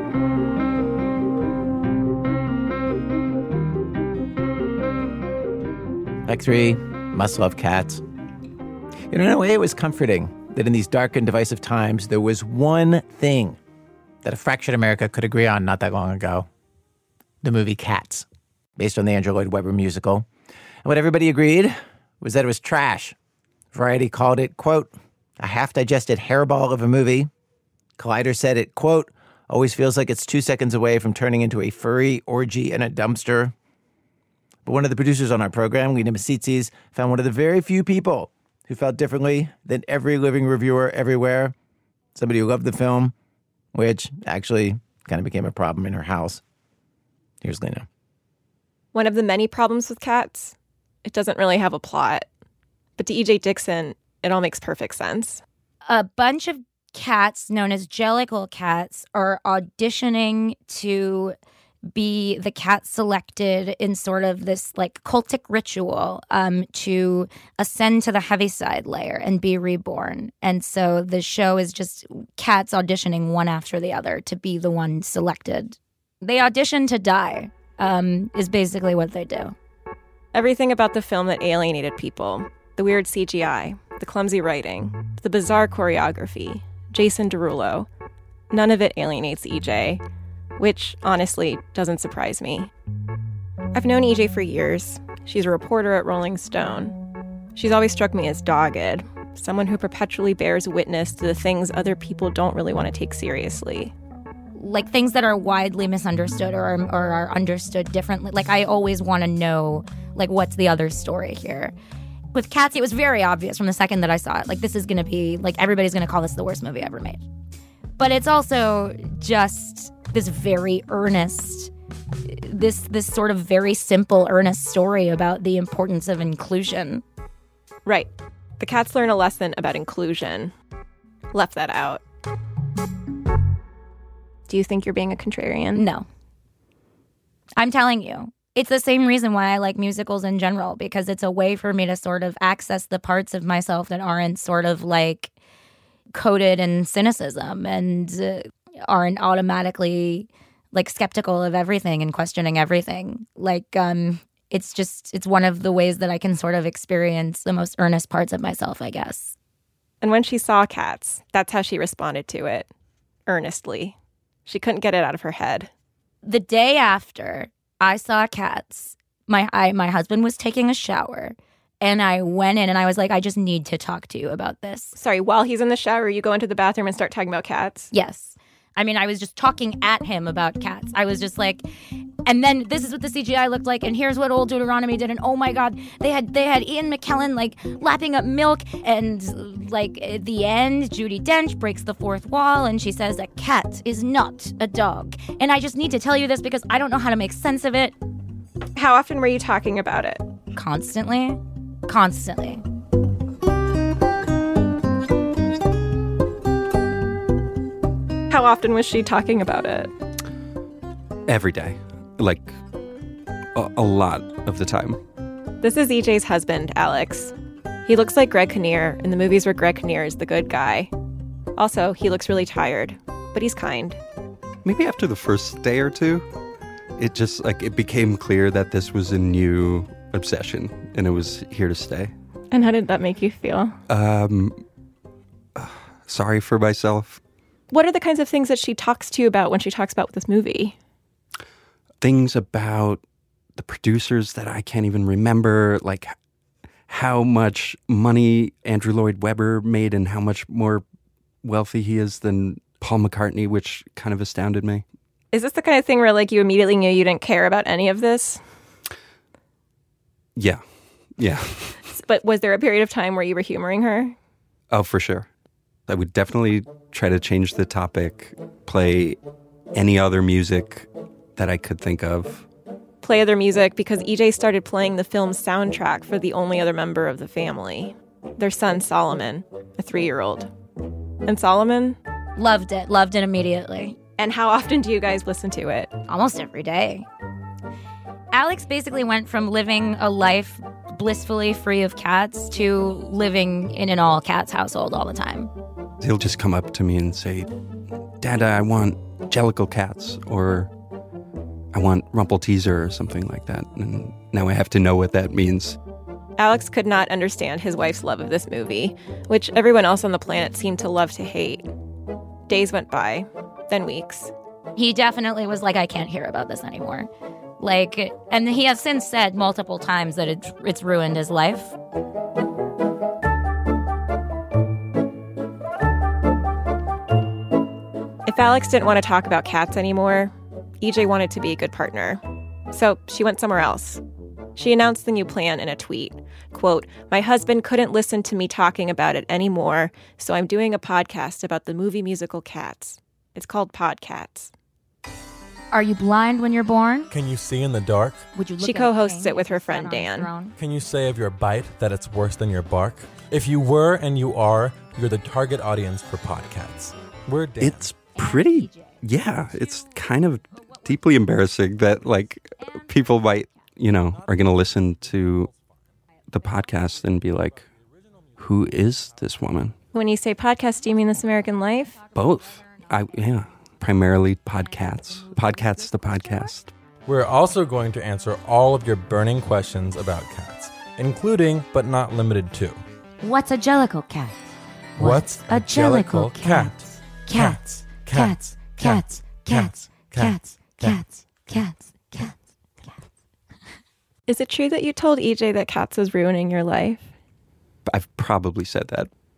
Like 3 must love cats. In a way, it was comforting that in these dark and divisive times, there was one thing that a fractured America could agree on not that long ago. The movie Cats, based on the Andrew Lloyd Webber musical. And what everybody agreed was that it was trash. Variety called it, quote, a half-digested hairball of a movie. Collider said it, quote, always feels like it's 2 seconds away from turning into a furry orgy in a dumpster. But one of the producers on our program, Lina Misitzis, found one of the very few people who felt differently than every living reviewer everywhere. Somebody who loved the film, which actually kind of became a problem in her house. Here's Lina. One of the many problems with Cats, it doesn't really have a plot. But to E.J. Dixon, it all makes perfect sense. A bunch of cats known as Jellicle cats are auditioning to be the cat selected in sort of this like cultic ritual to ascend to the Heaviside layer and be reborn. And so the show is just cats auditioning one after the other to be the one selected. They audition to die, is basically what they do. Everything about the film that alienated people, the weird CGI, the clumsy writing, the bizarre choreography, Jason Derulo, none of it alienates EJ, which honestly doesn't surprise me. I've known EJ for years. She's a reporter at Rolling Stone. She's always struck me as dogged, someone who perpetually bears witness to the things other people don't really want to take seriously. Like things that are widely misunderstood or are understood differently. Like I always want to know, like, what's the other story here? With Cats, it was very obvious from the second that I saw it. Like, this is going to be, like, everybody's going to call this the worst movie ever made. But it's also just this very earnest, this sort of very simple, earnest story about the importance of inclusion. Right. The cats learn a lesson about inclusion. Left that out. Do you think you're being a contrarian? No. I'm telling you. It's the same reason why I like musicals in general, because it's a way for me to sort of access the parts of myself that aren't sort of like coated in cynicism and aren't automatically like skeptical of everything and questioning everything. Like, it's one of the ways that I can sort of experience the most earnest parts of myself, I guess. And when she saw Cats, that's how she responded to it. Earnestly. She couldn't get it out of her head. The day after I saw Cats, my husband was taking a shower, and I went in and I was like, I just need to talk to you about this. Sorry, while he's in the shower, you go into the bathroom and start talking about Cats? Yes. I mean, I was just talking at him about Cats. I was just like, and then this is what the CGI looked like, and here's what Old Deuteronomy did, and oh my God, they had Ian McKellen like lapping up milk, and like at the end, Judi Dench breaks the fourth wall, and she says a cat is not a dog. And I just need to tell you this because I don't know how to make sense of it. How often were you talking about it? Constantly. Constantly. How often was she talking about it? Every day. Like, a lot of the time. This is EJ's husband, Alex. He looks like Greg Kinnear in the movies where Greg Kinnear is the good guy. Also, he looks really tired, but he's kind. Maybe after the first day or two, it just, like, it became clear that this was a new obsession, and it was here to stay. And how did that make you feel? Sorry for myself. What are the kinds of things that she talks to you about when she talks about this movie? Things about the producers that I can't even remember, like how much money Andrew Lloyd Webber made and how much more wealthy he is than Paul McCartney, which kind of astounded me. Is this the kind of thing where like you immediately knew you didn't care about any of this? Yeah. But was there a period of time where you were humoring her? Oh, for sure. I would definitely try to change the topic, play any other music that I could think of. Play other music because EJ started playing the film's soundtrack for the only other member of the family, their son Solomon, a 3-year-old. And Solomon? Loved it immediately. And how often do you guys listen to it? Almost every day. Alex basically went from living a life blissfully free of cats to living in an all-cats household all the time. He'll just come up to me and say, Dada, I want Jellicle cats, or I want Rumpelteazer or something like that. And now I have to know what that means. Alex could not understand his wife's love of this movie, which everyone else on the planet seemed to love to hate. Days went by, then weeks. He definitely was like, I can't hear about this anymore. Like, and he has since said multiple times that it's ruined his life. If Alex didn't want to talk about cats anymore, EJ wanted to be a good partner. So she went somewhere else. She announced the new plan in a tweet. Quote, "My husband couldn't listen to me talking about it anymore, so I'm doing a podcast about the movie musical Cats. It's called Podcats." Are you blind when you're born? Can you see in the dark? Would you look She co-hosts it with her friend Dan. Can you say of your bite that it's worse than your bark? If you were and you are, you're the target audience for Podcats. We're Dan. It's pretty, yeah, it's kind of deeply embarrassing that, like, people might, are going to listen to the podcast and be like, who is this woman? When you say podcast, do you mean This American Life? Both. Primarily Podcats. Podcats, the podcast. We're also going to answer all of your burning questions about cats, including, but not limited to, what's a Jellicle cat? What's a Jellicle cat? Cats. Is it true that you told EJ that Cats was ruining your life? I've probably said that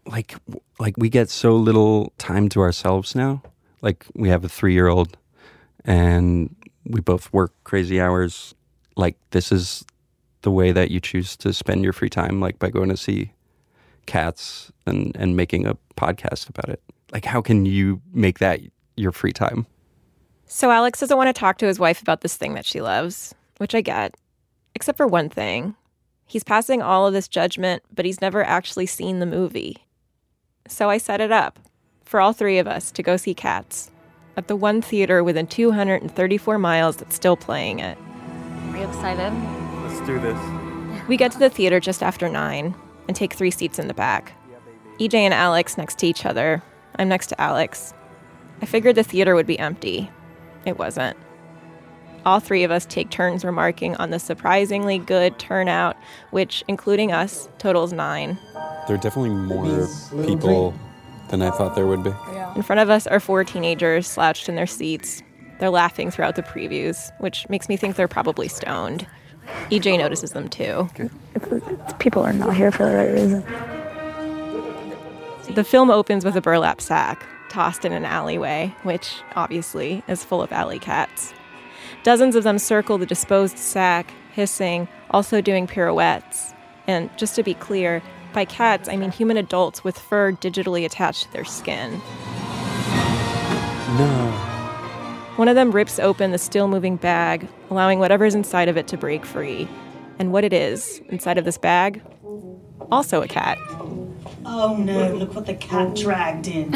like we get so little time to ourselves now. Like, we have a 3-year-old and we both work crazy hours. Like, this is the way that you choose to spend your free time, like by going to see Cats and making a podcast about it. Like, how can you make that your free time? So Alex doesn't want to talk to his wife about this thing that she loves, which I get, except for one thing. He's passing all of this judgment, but he's never actually seen the movie. So I set it up for all 3 of us to go see Cats at the one theater within 234 miles that's still playing it. Are you excited? Let's do this. We get to the theater just after 9 and take 3 seats in the back. EJ and Alex next to each other. I'm next to Alex. I figured the theater would be empty. It wasn't. All 3 of us take turns remarking on the surprisingly good turnout, which, including us, totals 9. There are definitely more people than I thought there would be. In front of us are 4 teenagers slouched in their seats. They're laughing throughout the previews, which makes me think they're probably stoned. EJ notices them too. People are not here for the right reason. The film opens with a burlap sack tossed in an alleyway, which obviously is full of alley cats. Dozens of them circle the disposed sack, hissing, also doing pirouettes. And just to be clear, by cats, I mean human adults with fur digitally attached to their skin. No. One of them rips open the still-moving bag, allowing whatever's inside of it to break free. And what it is, inside of this bag, also a cat. Oh no, look what the cat dragged in.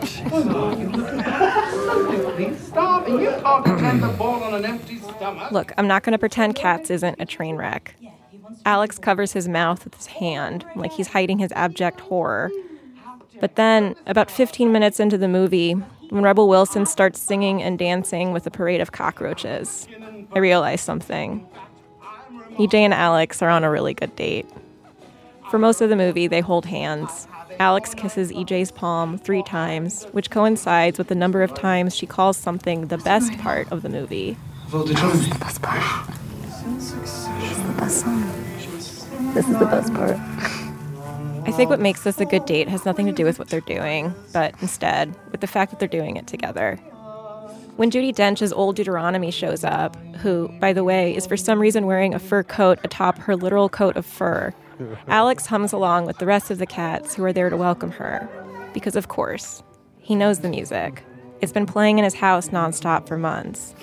Please stop. You can't pretend the ball on an empty stomach. Look, I'm not going to pretend Cats isn't a train wreck. Alex covers his mouth with his hand, like he's hiding his abject horror. But then, about 15 minutes into the movie, when Rebel Wilson starts singing and dancing with a parade of cockroaches, I realize something. EJ and Alex are on a really good date. For most of the movie, they hold hands. Alex kisses EJ's palm 3 times, which coincides with the number of times she calls something the best part of the movie. This is the best part. This is the best song. This is the best part. I think what makes this a good date has nothing to do with what they're doing, but instead with the fact that they're doing it together. When Judi Dench's Old Deuteronomy shows up, who, by the way, is for some reason wearing a fur coat atop her literal coat of fur, Alex hums along with the rest of the cats who are there to welcome her. Because, of course, he knows the music. It's been playing in his house nonstop for months.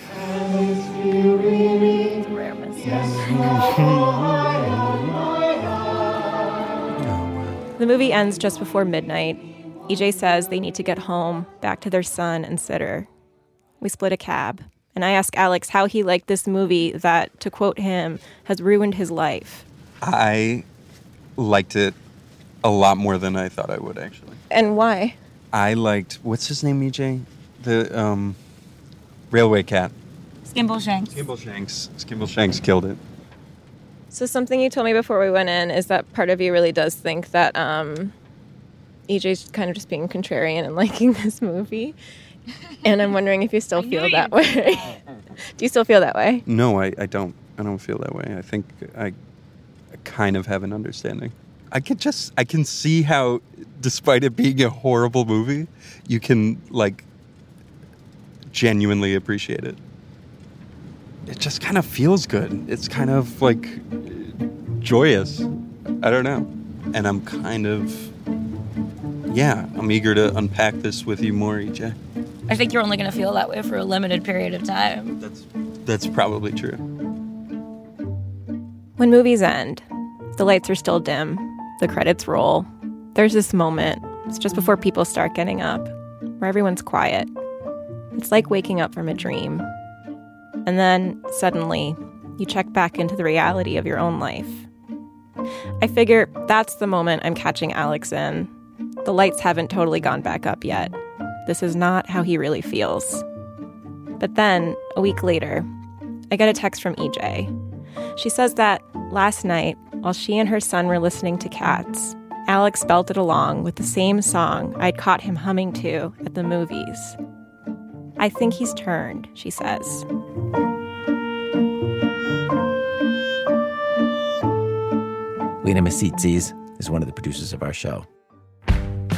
The movie ends just before midnight. EJ says they need to get home, back to their son and sitter. We split a cab, and I ask Alex how he liked this movie that, to quote him, has ruined his life. I liked it a lot more than I thought I would, actually. And why? I liked, what's his name, EJ? The railway cat. Skimbleshanks. Skimbleshanks killed it. So something you told me before we went in is that part of you really does think that EJ's kind of just being contrarian and liking this movie. And I'm wondering if you still feel that way. Do you still feel that way? No, I don't. I don't feel that way. I think I kind of have an understanding. I can see how, despite it being a horrible movie, you can, like, genuinely appreciate it. It just kind of feels good. It's kind of, like, joyous. I don't know. And I'm kind of, I'm eager to unpack this with you more, EJ. I think you're only going to feel that way for a limited period of time. That's probably true. When movies end, the lights are still dim, the credits roll. There's this moment, it's just before people start getting up, where everyone's quiet. It's like waking up from a dream. And then, suddenly, you check back into the reality of your own life. I figure that's the moment I'm catching Alex in. The lights haven't totally gone back up yet. This is not how he really feels. But then, a week later, I get a text from EJ. She says that last night, while she and her son were listening to Cats, Alex belted along with the same song I'd caught him humming to at the movies. I think he's turned, she says. Lena Misitzis is one of the producers of our show.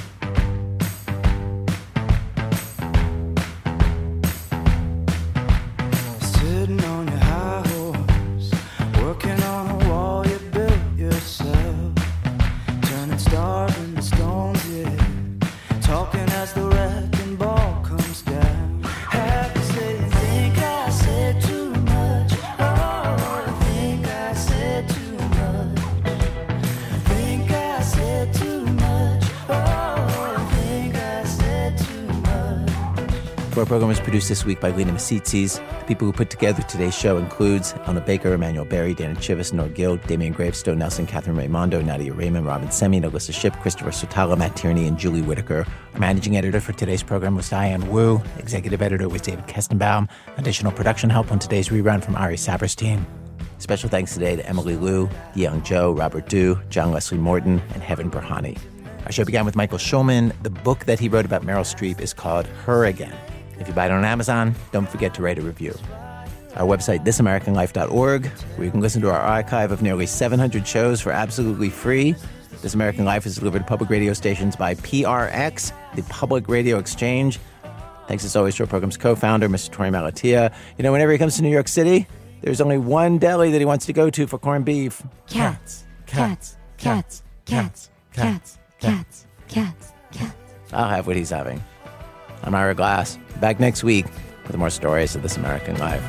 Our program was produced this week by Lena Masitzis. The people who put together today's show includes Elna Baker, Emmanuel Berry, Dana Chivas, Noah Gill, Damian Gravestone, Nelson, Catherine Raimondo, Nadia Raymond, Robin Semien, Alyssa Shipp, Christopher Sotala, Matt Tierney, and Julie Whitaker. Our managing editor for today's program was Diane Wu. Executive editor was David Kestenbaum. Additional production help on today's rerun from Ari Saperstein. Special thanks today to Emily Liu, Young Joe, Robert Du, John Leslie Morton, and Heaven Burhani. Our show began with Michael Schulman. The book that he wrote about Meryl Streep is called Her Again. If you buy it on Amazon, don't forget to write a review. Our website, thisamericanlife.org, where you can listen to our archive of nearly 700 shows for absolutely free. This American Life is delivered to public radio stations by PRX, the Public Radio Exchange. Thanks as always to our program's co-founder, Mr. Tori Malatia. You know, whenever he comes to New York City, there's only one deli that he wants to go to for corned beef. Cats, cats, cats, cats, cats, cats, cats, cats. I'll have what he's having. I'm Ira Glass, back next week with more stories of This American Life.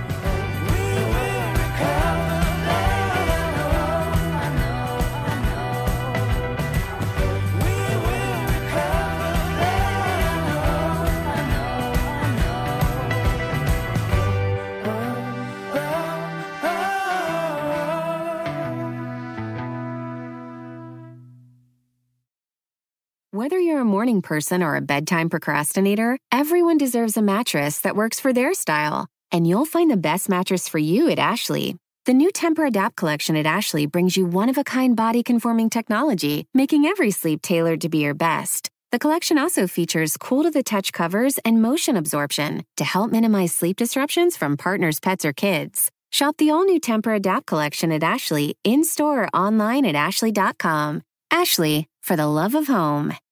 Whether you're a morning person or a bedtime procrastinator, everyone deserves a mattress that works for their style. And you'll find the best mattress for you at Ashley. The new Tempur-Adapt collection at Ashley brings you one-of-a-kind body-conforming technology, making every sleep tailored to be your best. The collection also features cool-to-the-touch covers and motion absorption to help minimize sleep disruptions from partners, pets, or kids. Shop the all-new Tempur-Adapt collection at Ashley, in-store or online at ashley.com. Ashley, for the love of home.